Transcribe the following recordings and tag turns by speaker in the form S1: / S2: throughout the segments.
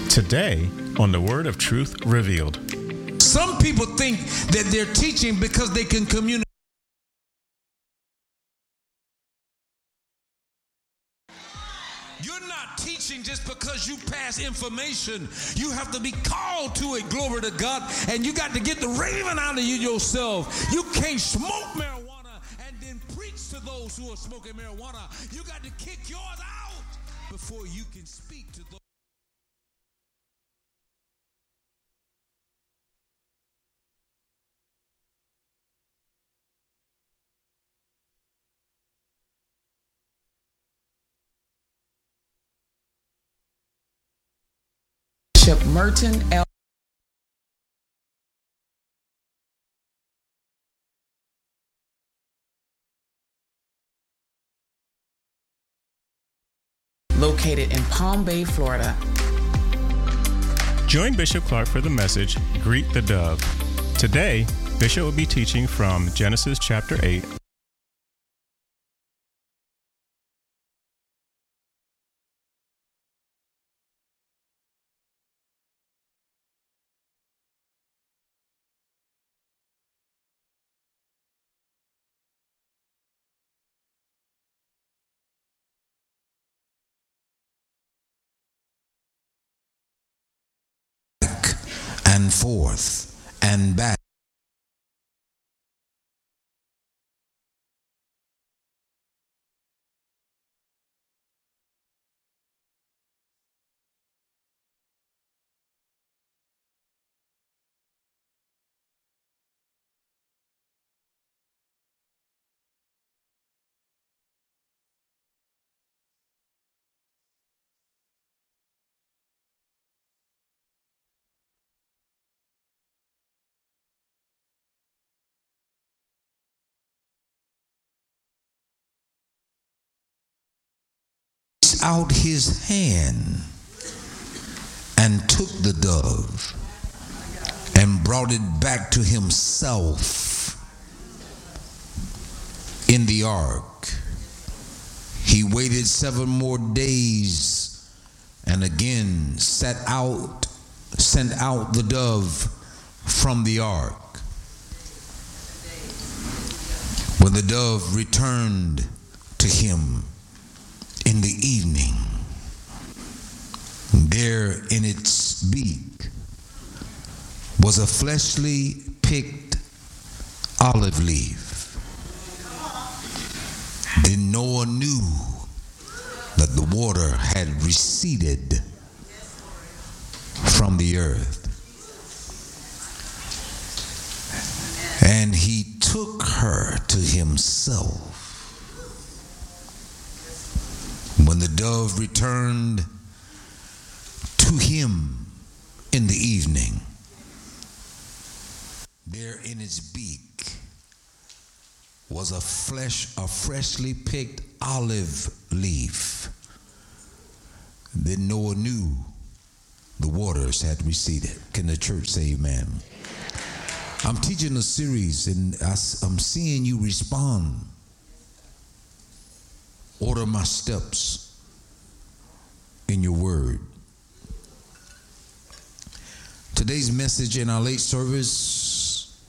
S1: Today on the Word of Truth Revealed.
S2: Some people think that they're teaching because they can communicate. You're not teaching just because you pass information. You have to be called to it, glory to God, and you got to get the raven out of you yourself. You can't smoke marijuana and then preach to those who are smoking marijuana. You got to kick yours out before you can speak to those.
S3: Bishop Merton L. Located in Palm Bay, Florida.
S1: Join Bishop Clark for the message, Greet the Dove. Today, Bishop will be teaching from Genesis chapter 8.
S2: And forth and back. Out his hand and took the dove and brought it back to himself in the ark. He waited 7 more days and again sent out the dove from the ark. When the dove returned to him in the evening, there in its beak was a freshly picked olive leaf. Then Noah knew that the water had receded from the earth. And he took her to himself. When the dove returned to him in the evening, there in its beak was a freshly picked olive leaf. Then Noah knew the waters had receded. Can the church say amen? I'm teaching a series and I'm seeing you respond. Order my steps in your word. Today's message in our late service,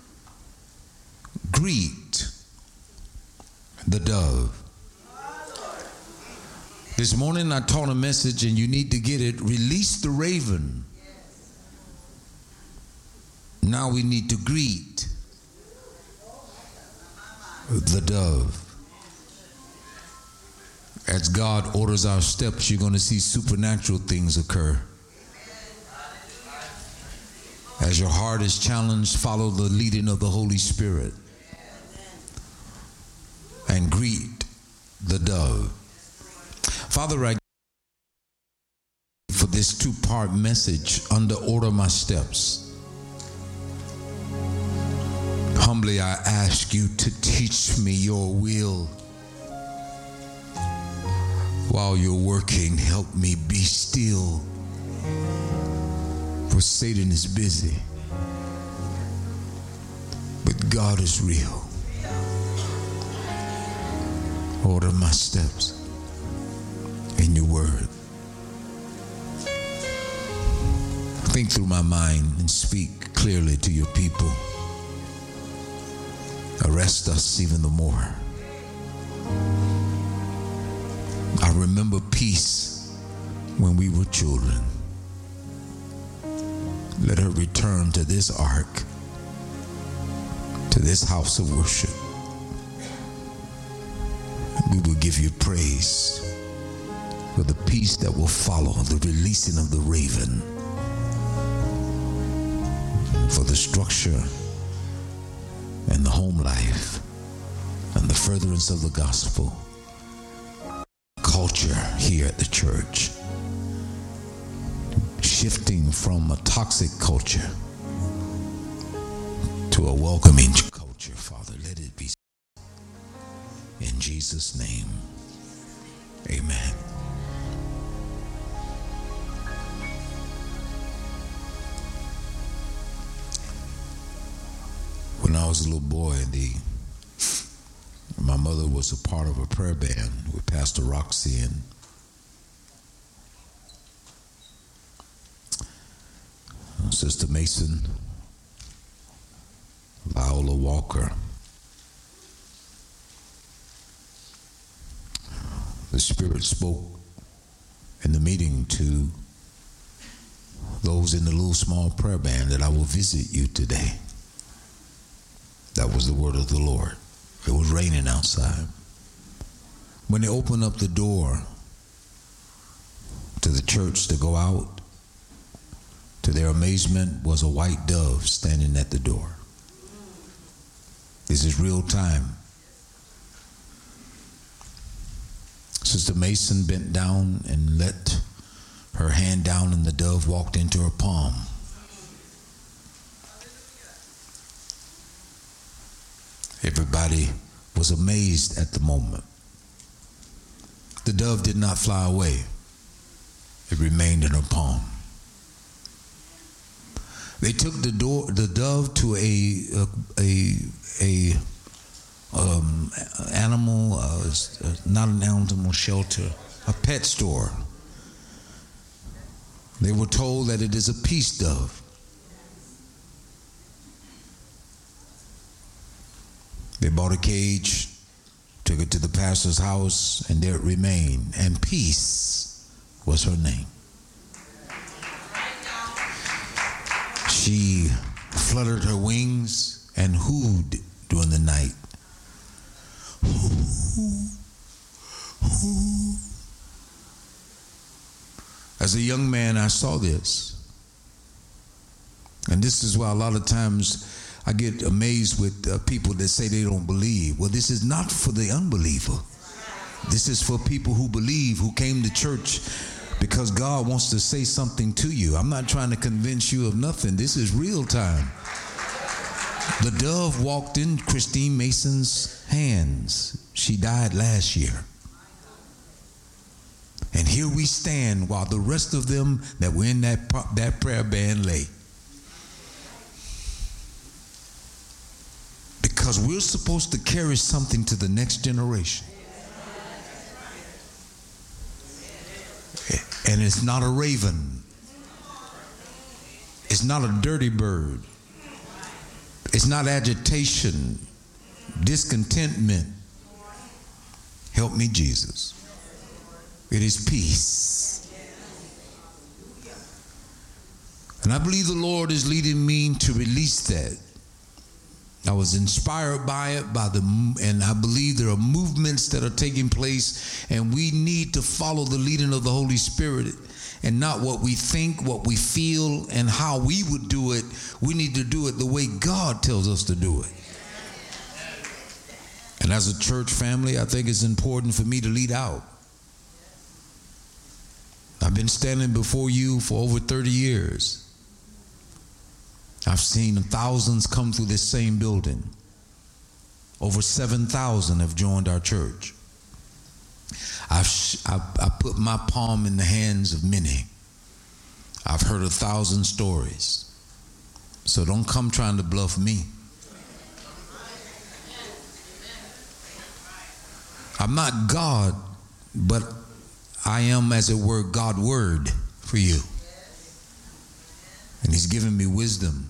S2: greet the dove. This morning I taught a message and you need to get it. Release the raven. Now we need to greet the dove. As God orders our steps, you're going to see supernatural things occur. As your heart is challenged, follow the leading of the Holy Spirit and greet the dove. Father, I for this 2-part message under Order My Steps. Humbly I ask you to teach me your will. While you're working, help me be still, for Satan is busy, but God is real. Order my steps in your word. think through my mind and speak clearly to your people. Arrest us even the more. I remember peace when we were children. Let her return to this ark, to this house of worship. We will give you praise for the peace that will follow the releasing of the raven, for the structure and the home life and the furtherance of the gospel culture here at the church, shifting from a toxic culture to a welcoming culture. Father, let it be in Jesus' name. Amen. When I was a little boy, my mother was a part of a prayer band with Pastor Roxy and Sister Mason, Viola Walker. The Spirit spoke in the meeting to those in the little small prayer band that I will visit you today. That was the word of the Lord. It was raining outside. When they opened up the door to the church to go out, to their amazement was a white dove standing at the door. This is real time. Sister Mason bent down and let her hand down, and the dove walked into her palm. Everybody was amazed at the moment. The dove did not fly away. It remained in her palm. They took the dove to animal, not an animal shelter, a pet store. They were told that it is a peace dove. They bought a cage, took it to the pastor's house, and there it remained. And Peace was her name. She fluttered her wings and hooed during the night. As a young man, I saw this. And this is why a lot of times I get amazed with people that say they don't believe. Well, this is not for the unbeliever. This is for people who believe, who came to church because God wants to say something to you. I'm not trying to convince you of nothing. This is real time. The dove walked in Christine Mason's hands. She died last year. And here we stand while the rest of them that were in that prayer band lay. Because we're supposed to carry something to the next generation. And it's not a raven. It's not a dirty bird. It's not agitation, discontentment. Help me, Jesus. It is peace. And I believe the Lord is leading me to release that. I was inspired by it, and I believe there are movements that are taking place, and we need to follow the leading of the Holy Spirit and not what we think, what we feel, and how we would do it. We need to do it the way God tells us to do it. And as a church family, I think it's important for me to lead out. I've been standing before you for over 30 years. I've seen thousands come through this same building. Over 7,000 have joined our church. I put my palm in the hands of many. I've heard 1,000 stories. So don't come trying to bluff me. I'm not God, but I am, as it were, God word for you. And he's given me wisdom.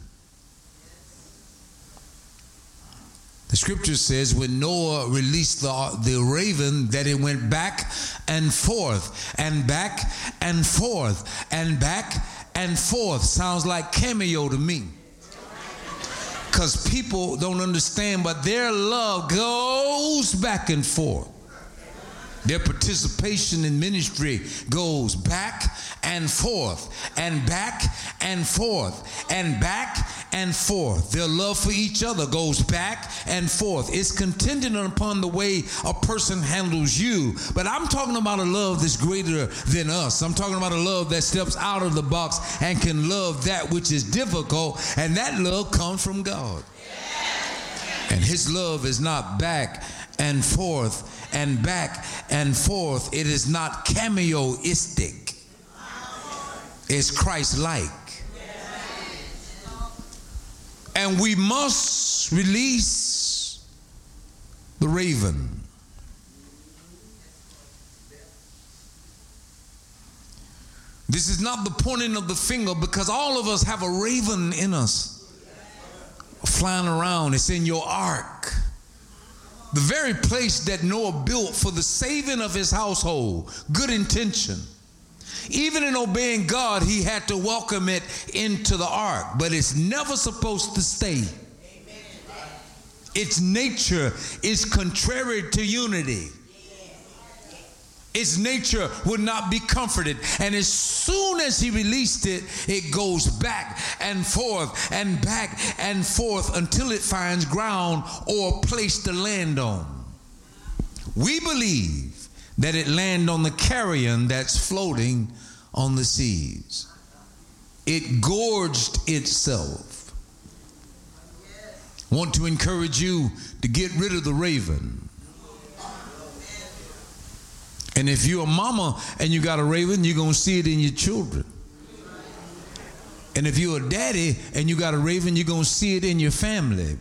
S2: The scripture says when Noah released the raven, that it went back and forth and back and forth and back and forth. Sounds like cameo to me. Because people don't understand, but their love goes back and forth. Their participation in ministry goes back and forth and back and forth and back and forth. Their love for each other goes back and forth. It's contingent upon the way a person handles you. But I'm talking about a love that's greater than us. I'm talking about a love that steps out of the box and can love that which is difficult. And that love comes from God. And his love is not back and forth and back and forth. It is not cameoistic. It's Christ-like. And we must release the raven. This is not the pointing of the finger, because all of us have a raven in us flying around. It's in your ark. The very place that Noah built for the saving of his household. Good intention. Even in obeying God, he had to welcome it into the ark. But it's never supposed to stay. Its nature is contrary to unity. Its nature would not be comforted. And as soon as he released it, it goes back and forth and back and forth until it finds ground or a place to land on. We believe that it landed on the carrion that's floating on the seas. It gorged itself. I want to encourage you to get rid of the raven. And if you're a mama and you got a raven, you're going to see it in your children. And if you're a daddy and you got a raven, you're going to see it in your family.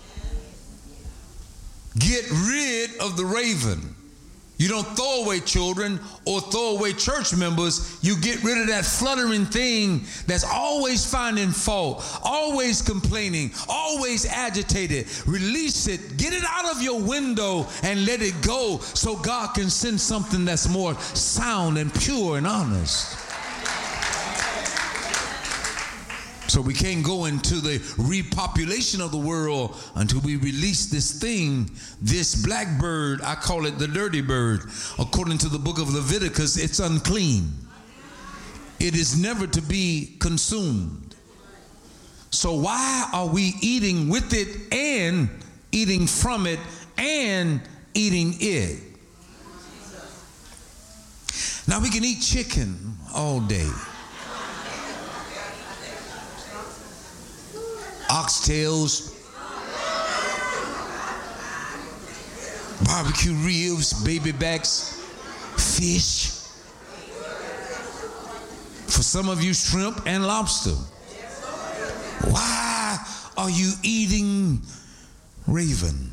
S2: Get rid of the raven. You don't throw away children or throw away church members. You get rid of that fluttering thing that's always finding fault, always complaining, always agitated. Release it. Get it out of your window and let it go so God can send something that's more sound and pure and honest. So we can't go into the repopulation of the world until we release this thing, this blackbird. I call it the dirty bird. According to the book of Leviticus, it's unclean. It is never to be consumed. So why are we eating with it and eating from it and eating it? Now we can eat chicken all day. Oxtails, barbecue ribs, baby backs, fish. For some of you, shrimp and lobster. Why are you eating raven?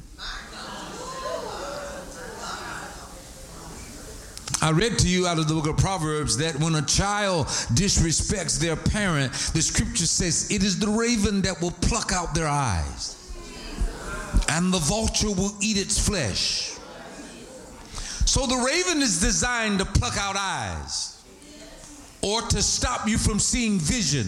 S2: I read to you out of the book of Proverbs that when a child disrespects their parent, the scripture says it is the raven that will pluck out their eyes, and the vulture will eat its flesh. So the raven is designed to pluck out eyes or to stop you from seeing vision.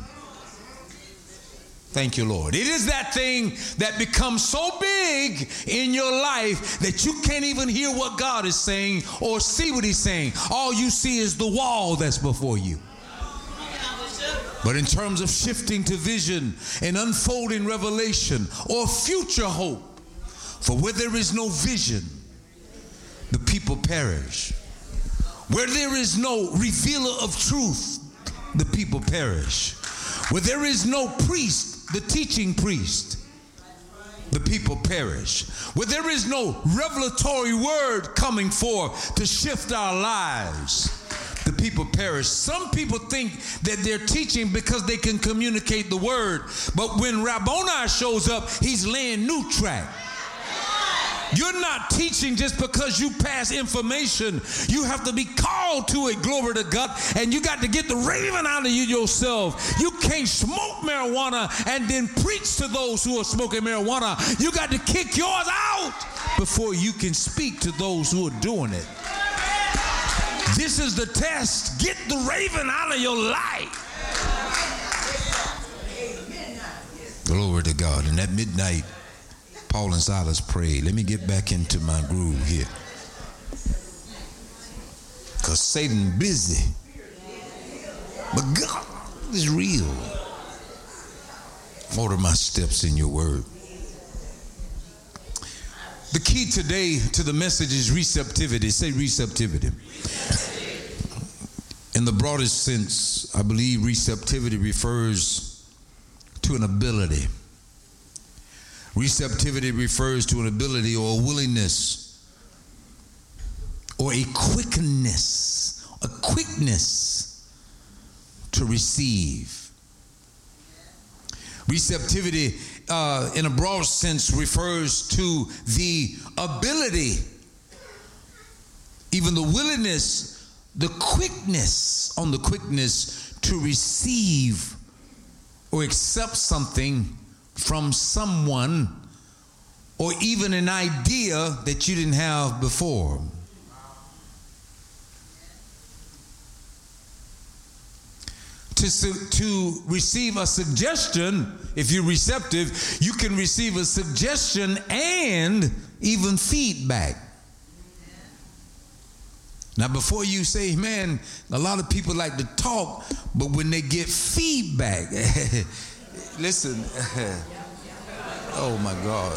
S2: Thank you, Lord. It is that thing that becomes so big in your life that you can't even hear what God is saying or see what he's saying. All you see is the wall that's before you. But in terms of shifting to vision and unfolding revelation or future hope, for where there is no vision, the people perish. Where there is no revealer of truth, the people perish. Where there is no priest, the teaching priest, the people perish. Where there is no revelatory word coming forth to shift our lives, the people perish. Some people think that they're teaching because they can communicate the word, but when Rabboni shows up, he's laying new track. You're not teaching just because you pass information. You have to be called to it, glory to God. And you got to get the raven out of you yourself. You can't smoke marijuana and then preach to those who are smoking marijuana. You got to kick yours out before you can speak to those who are doing it. This is the test. Get the raven out of your life. Glory to God. And at midnight, Paul and Silas prayed. Let me get back into my groove here. Because Satan busy. But God is real. Order my steps in your word. The key today to the message is receptivity. Say receptivity. In the broadest sense, I believe receptivity refers to an ability. Receptivity refers to an ability or a willingness or a quickness to receive. Receptivity in a broad sense refers to the ability, even the willingness, the quickness to receive or accept something from someone, or even an idea that you didn't have before. To receive a suggestion, if you're receptive, you can receive a suggestion and even feedback. Now, before you say, man, a lot of people like to talk, but when they get feedback, listen, oh my God.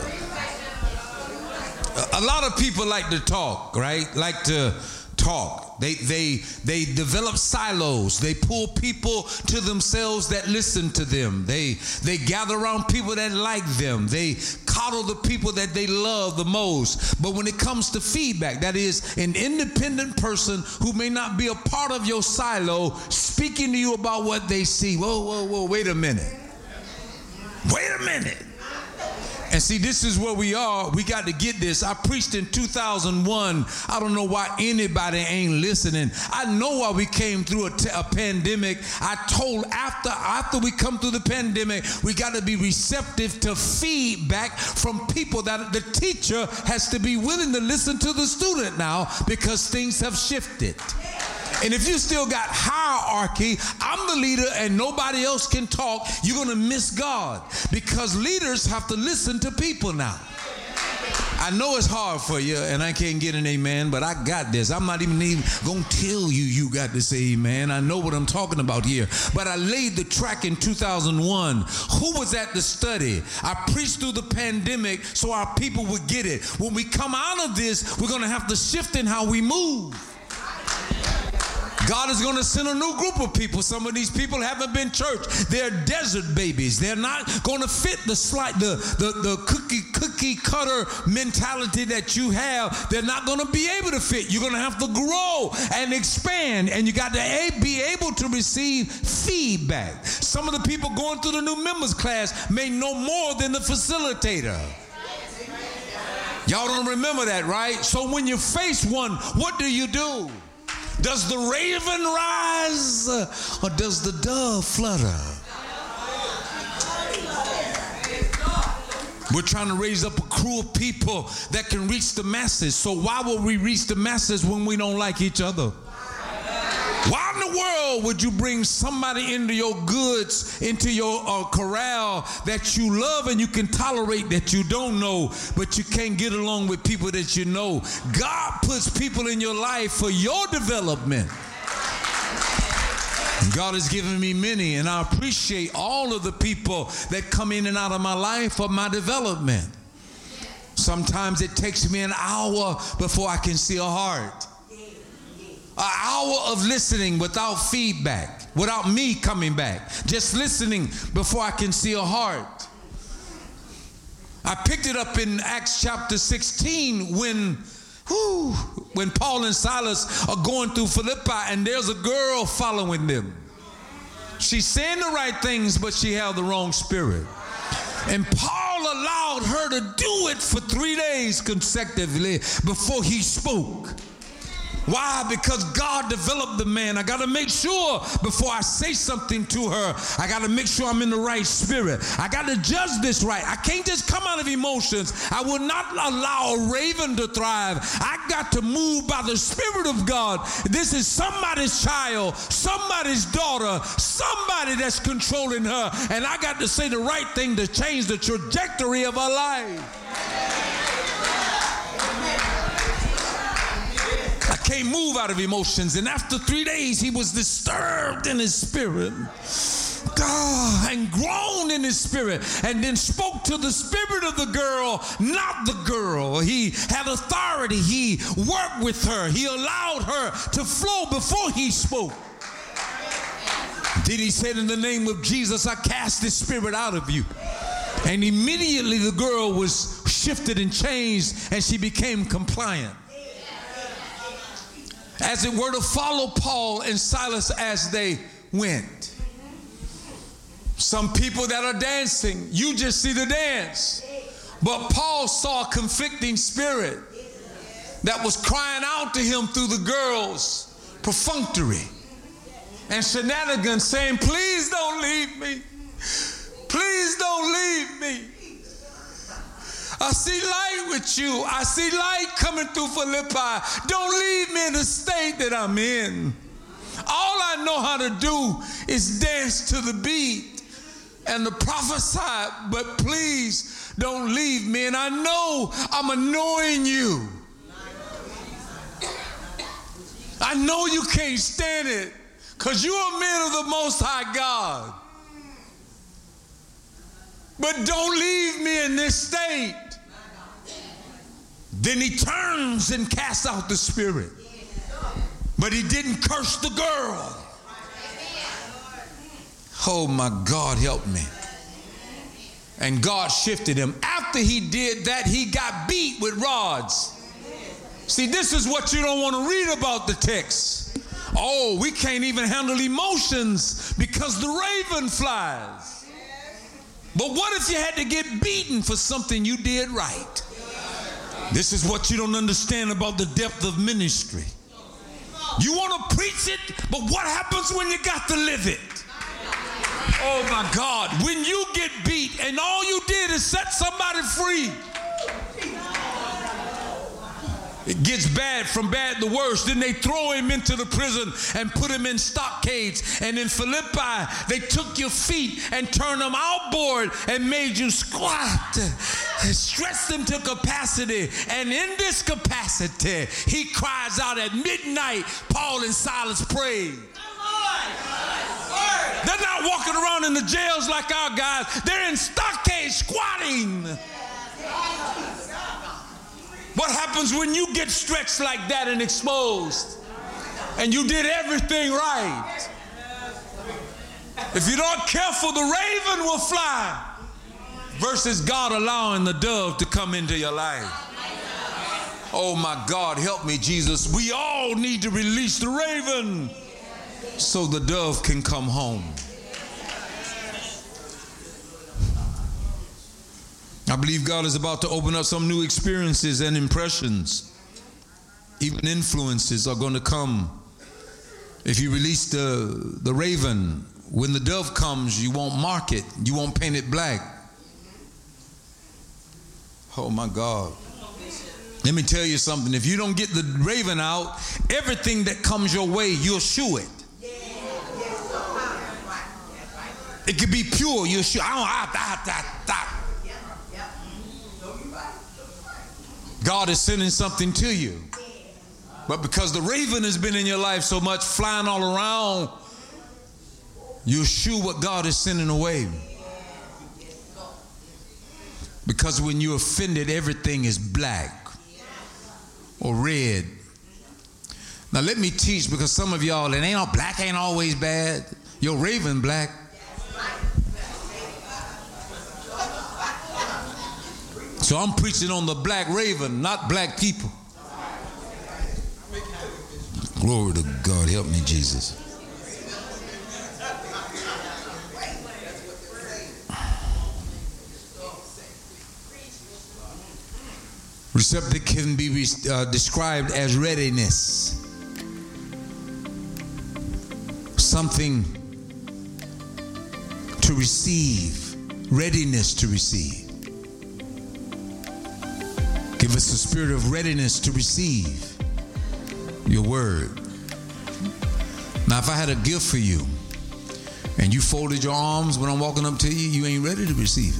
S2: A lot of people like to talk, right? Like to talk. They develop silos. They pull people to themselves that listen to them. They gather around people that like them. They coddle the people that they love the most. But when it comes to feedback, that is an independent person who may not be a part of your silo speaking to you about what they see. Whoa, wait a minute. Wait a minute. And see, this is where we are. We got to get this. I preached in 2001. I don't know why anybody ain't listening. I know why we came through a pandemic. I told after we come through the pandemic, we got to be receptive to feedback from people. That the teacher has to be willing to listen to the student now, because things have shifted. And if you still got hierarchy, I'm the leader and nobody else can talk, you're going to miss God, because leaders have to listen to people now. I know it's hard for you, and I can't get an amen, but I got this. I'm not even going to tell you got to say amen. I know what I'm talking about here. But I laid the track in 2001. Who was at the study? I preached through the pandemic so our people would get it. When we come out of this, we're going to have to shift in how we move. God is going to send a new group of people. Some of these people haven't been church. They're desert babies. They're not going to fit the cookie cutter mentality that you have. They're not going to be able to fit. You're going to have to grow and expand, and you got to be able to receive feedback. Some of the people going through the new members class may know more than the facilitator. Y'all don't remember that, right? So when you face one, what do? Does the raven rise or does the dove flutter? We're trying to raise up a crew of people that can reach the masses. So why will we reach the masses when we don't like each other? Why in the world would you bring somebody into your goods, into your corral that you love and you can tolerate, that you don't know, but you can't get along with people that you know? God puts people in your life for your development. God has given me many, and I appreciate all of the people that come in and out of my life for my development. Sometimes it takes me an hour before I can see a heart. An hour of listening without feedback, without me coming back. Just listening before I can see a heart. I picked it up in Acts chapter 16 when Paul and Silas are going through Philippi, and there's a girl following them. She's saying the right things, but she had the wrong spirit. And Paul allowed her to do it for 3 days consecutively before he spoke. Why? Because God developed the man. I got to make sure before I say something to her, I got to make sure I'm in the right spirit. I got to judge this right. I can't just come out of emotions. I will not allow a raven to thrive. I got to move by the Spirit of God. This is somebody's child, somebody's daughter, somebody that's controlling her. And I got to say the right thing to change the trajectory of her life. Can't move out of emotions. And after 3 days, he was disturbed in his spirit and groaned in his spirit, and then spoke to the spirit of the girl, not the girl. He had authority. He worked with her. He allowed her to flow before he spoke. Then he said, in the name of Jesus, I cast this spirit out of you. And immediately the girl was shifted and changed, and she became compliant. As it were to follow Paul and Silas as they went. Some people that are dancing, you just see the dance. But Paul saw a conflicting spirit that was crying out to him through the girls, perfunctory and shenanigans, saying, please don't leave me. Please don't leave me. I see light with you. I see light coming through Philippi. Don't leave me in the state that I'm in. All I know how to do is dance to the beat and to prophesy, but please don't leave me. And I know I'm annoying you. I know you can't stand it because you are men of the Most High God. But don't leave me in this state. Then he turns and casts out the spirit. But he didn't curse the girl. Oh my God, help me. And God shifted him. After he did that, he got beat with rods. See, this is what you don't want to read about the text. Oh, we can't even handle emotions because the raven flies. But what if you had to get beaten for something you did right? This is what you don't understand about the depth of ministry. You want to preach it, but what happens when you got to live it? Oh my God, when you get beat and all you did is set somebody free. It gets bad, from bad to worse. Then they throw him into the prison and put him in stockades. And in Philippi, they took your feet and turned them outboard and made you squat. Stretched them to capacity. And in this capacity, he cries out at midnight. Paul and Silas prayed. They're not walking around in the jails like our guys. They're in stockades squatting. What happens when you get stretched like that and exposed and you did everything right? If you're not careful, the raven will fly versus God allowing the dove to come into your life. Oh my God, help me, Jesus. We all need to release the raven so the dove can come home. I believe God is about to open up some new experiences and impressions. Even influences are going to come. If you release the raven, when the dove comes, you won't mark it. You won't paint it black. Oh my God. Let me tell you something. If you don't get the raven out, everything that comes your way, you'll shoo it. It could be pure. You'll shoo. God is sending something to you. But because the raven has been in your life so much, flying all around, you shoo what God is sending away. Because when you're offended, everything is black or red. Now let me teach, because some of y'all, it ain't all black, ain't always bad. Your raven black. So I'm preaching on the black raven, not black people. Glory to God. Help me, Jesus. Receptive can be described as readiness. Something to receive, readiness to receive. Give us a spirit of readiness to receive your word. Now, if I had a gift for you and you folded your arms when I'm walking up to you, you ain't ready to receive it.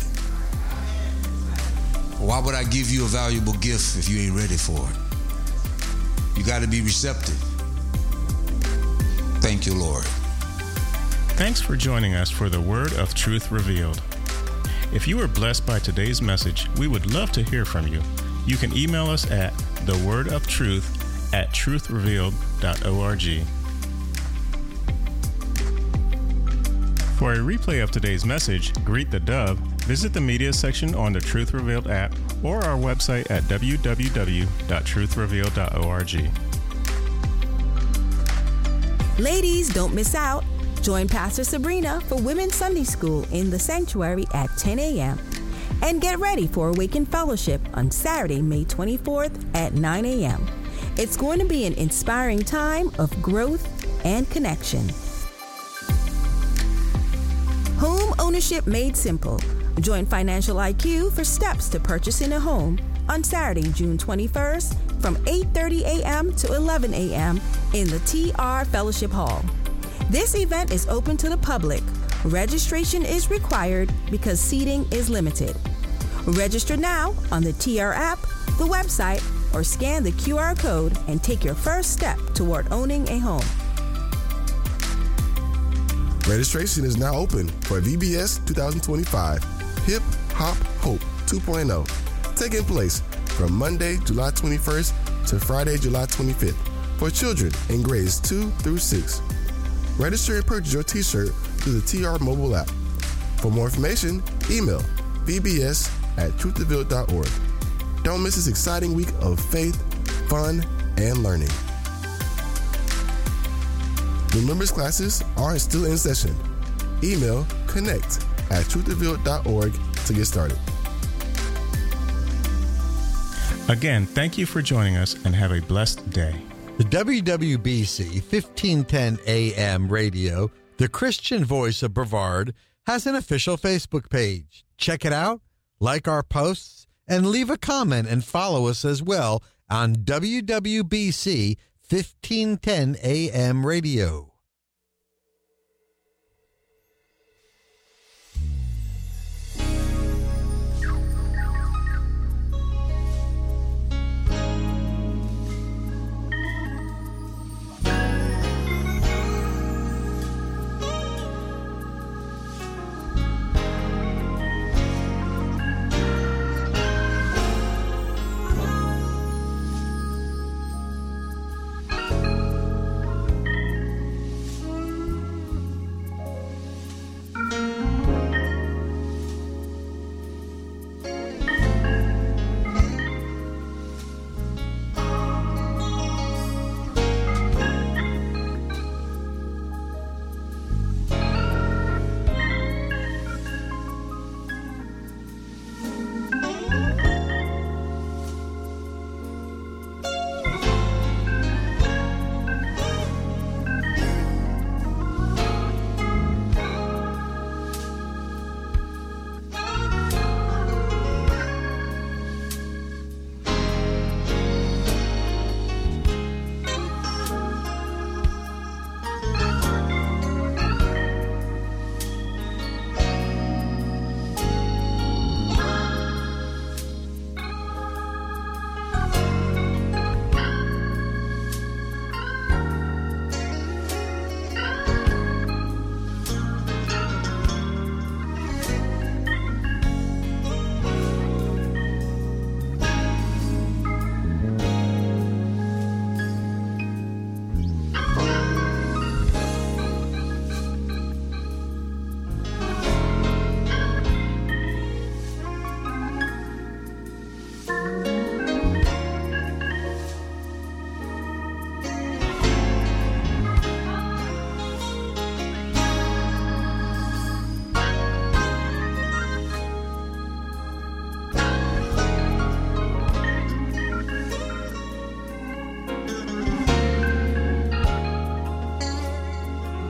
S2: Why would I give you a valuable gift if you ain't ready for it? You got to be receptive. Thank you, Lord.
S1: Thanks for joining us for the Word of Truth Revealed. If you were blessed by today's message, we would love to hear from you. You can email us at thewordofTruth@truthrevealed.org. For a replay of today's message, Greet the Dove, visit the media section on the Truth Revealed app or our website at www.truthrevealed.org.
S4: Ladies, don't miss out. Join Pastor Sabrina for Women's Sunday School in the Sanctuary at 10 a.m. And get ready for Awakened Fellowship on Saturday, May 24th at 9 a.m. It's going to be an inspiring time of growth and connection. Home ownership made simple. Join Financial IQ for steps to purchasing a home on Saturday, June 21st from 8:30 a.m. to 11 a.m. in the TR Fellowship Hall. This event is open to the public. Registration is required because seating is limited. Register now on the TR app, the website, or scan the QR code and take your first step toward owning a home.
S5: Registration is now open for VBS 2025 Hip Hop Hope 2.0, taking place from Monday, July 21st to Friday, July 25th for children in grades 2 through 6. Register and purchase your t-shirt through the TR mobile app. For more information, email vbs@truthrevealed.org. Don't miss this exciting week of faith, fun, and learning. The members' classes are still in session. Email connect@truthrevealed.org to get started.
S1: Again, thank you for joining us and have a blessed day.
S6: The WWBC 1510 AM radio, the Christian voice of Brevard, has an official Facebook page. Check it out, like our posts, and leave a comment and follow us as well on WWBC 1510 AM radio.